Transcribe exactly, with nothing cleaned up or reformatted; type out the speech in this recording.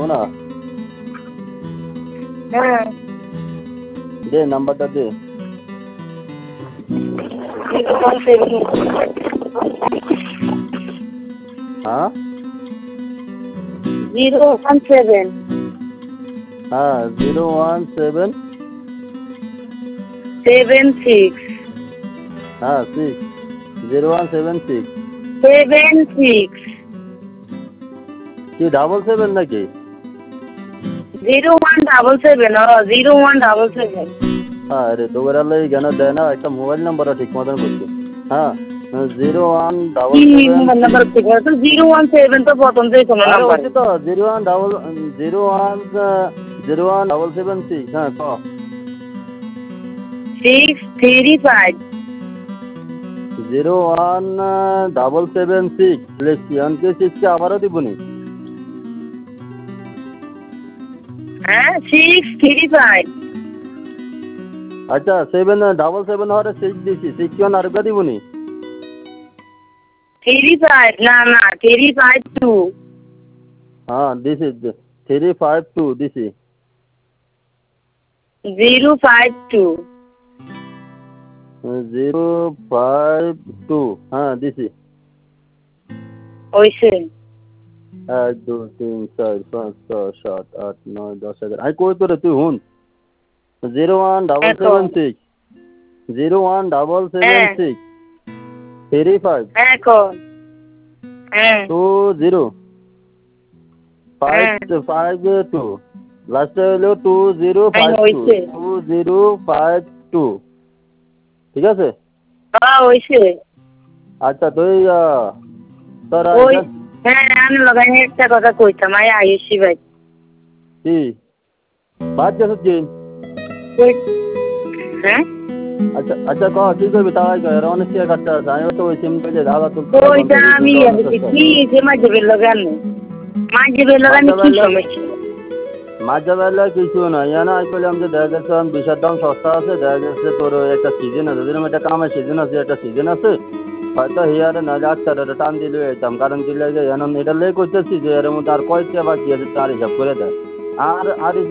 না? হ্যাঁ। দে নাম্বারটা দে। হ্যাঁ জিরো ওয়ান সেভেন হ্যাঁ zero one seven seven six হ্যাঁ six zero one seven six seven six কি ডাবল সেভেন নাকি? জিরো ওয়ান ডাবল সেভেন ও জিরো ওয়ান ডাবল সেভেন। হ্যাঁ রে তোর আল্লাহ জ্ঞান দেয় না, একটা মোবাইল নাম্বারটা ঠিক মতন করছি। হ্যাঁ zero one double seven mobile number ঠিক আছে জিরো ওয়ান সেভেন তো প্রথম থেকে কোনো আরে নাম্বার হচ্ছে তো zero one double zero one zero one double seven six হ্যাঁ ক six three five zero one double seven six লিখছি অনকে সিক্সকে আবারও দিবনি। হ্যাঁ সিক্স থ্রি ফাইভ আচ্ছা সেভেন ডাবল সেভেন হওয়ার সিক্স দিছি সিক্স কি আরেকটা দিবনি? থ্রি ফাইভ না না থ্রি ফাইভ টু হ্যাঁ দিছি থ্রি ফাইভ টু দিছি zero five two zero five two হ্যাঁ দিছি। ওইসে এক দুই তিন চার পাঁচ ছয় সাত আট নয় দশ এগারো আমি কই তোরে তুই হুন zero one double seven six zero one double seven six three five এখন হ্যাঁ two zero five five two লাস্টে হলো two zero five two two zero five two ঠিক আছে? হ্যাঁ ওইসে আচ্ছা তুই তোর হ্যাঁ আমি লাগাই একটা কথা কইতাম আই আইসি ভাই কি বাদ গেছিস কি? হ্যাঁ আচ্ছা আচ্ছা ক কি করবি তাই কর অনেক টাকা খরচা আছে আমি তো ওই সিম পেলে দাদা তুই ওইটা আমি কি যে মাঝে বেল লাগান মাঝে বেল লাগান কি সমস্যা মাঝে বেলা কিছু না জানা আই পেলাম যে দেখা গেছে আমি বিষের দাম সস্তা আছে দেখা গেছে তোর একটা সিজন আছে যেরকম একটা কামের সিজন আছে একটা সিজন আছে হয়তো হিয়ারে না ডাক্তার টান দিলে যেতাম কারণ কি লাগে এখন এটা লেগে করতেছি যে এর মধ্যে আর কয়টা বাকি আছে তার হিসাব করে দেয় আর আর